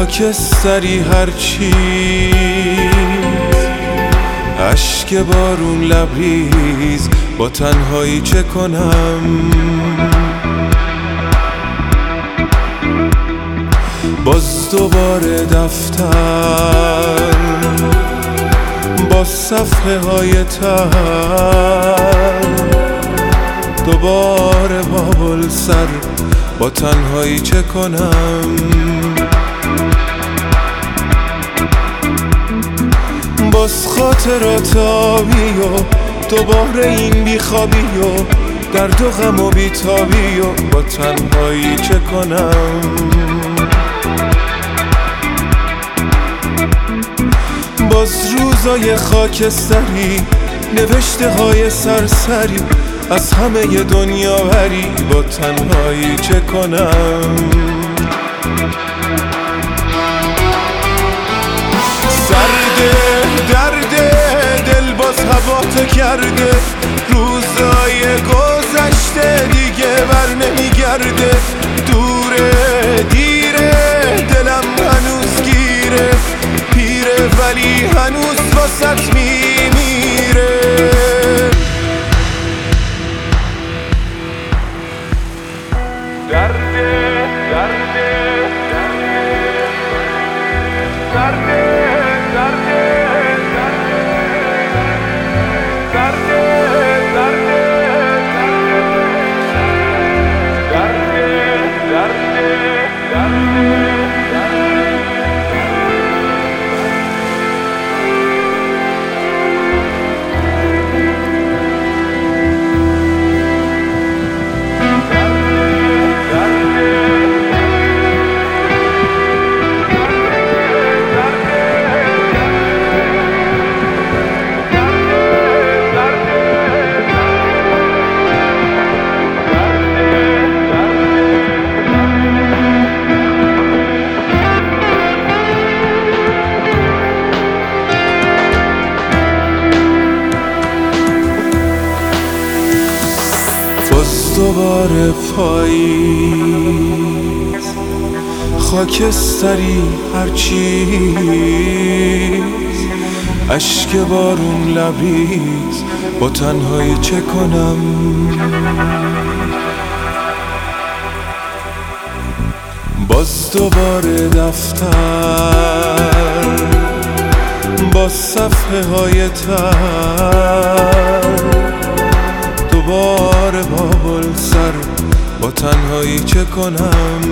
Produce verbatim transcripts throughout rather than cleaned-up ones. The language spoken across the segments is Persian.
خاکستری هرچی اشک بارون لبریز با تنهایی چه کنم؟ باز دوباره دفتر با صفحه های تر، دوباره بابل سر با تنهایی چه کنم؟ باز خاطرات آبی و دوباره این بیخوابی و درد و غم و بیتابی و با تنهایی چه کنم؟ باز روزای خاکستری، نوشته های سرسری از همه دنیا بری با تنهایی چه کنم؟ سرده درده دل باز هوا تو کرده، روزای گذشته دیگه بر نمیگرده، دوره دیره دلم هنوز گیره، پیره ولی هنوز واسط میمیره. درده درده درده درده دوباره پاییز خاکستری هرچیز اشک بارون لبریز با تنهایی چه کنم؟ باز دوباره دفتر با صفحه های تر، دوباره بابل سر با تنهایی چه کنم؟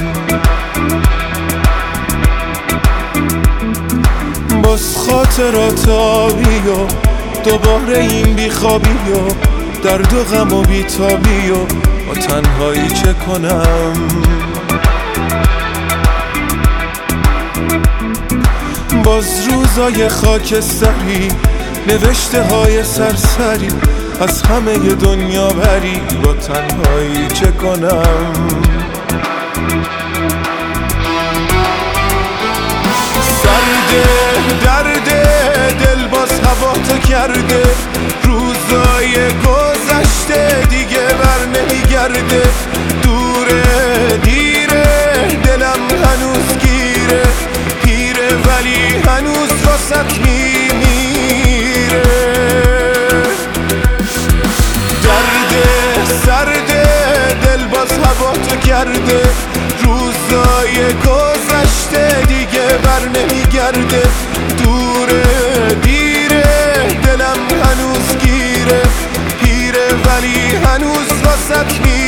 باز خاطرات آبی و دوباره این بیخوابی و درد و غم و بیتابی و با تنهایی چه کنم؟ باز روزای خاکستری، نوشته های سرسری از همه دنیا بری با تنهایی چه کنم؟ سرده درده دل باز هوا تو کرده، روزای گذشته دیگه بر نمیگرده، دوره دیره دلم هنوز گیره، پیره ولی هنوز واسط میمیره. سرده دل باز هوا تو کرده، روزای گذشته دیگه بر نمیگرده، دوره دیره دلم هنوز گیره، پیره ولی هنوز واسط میمیره.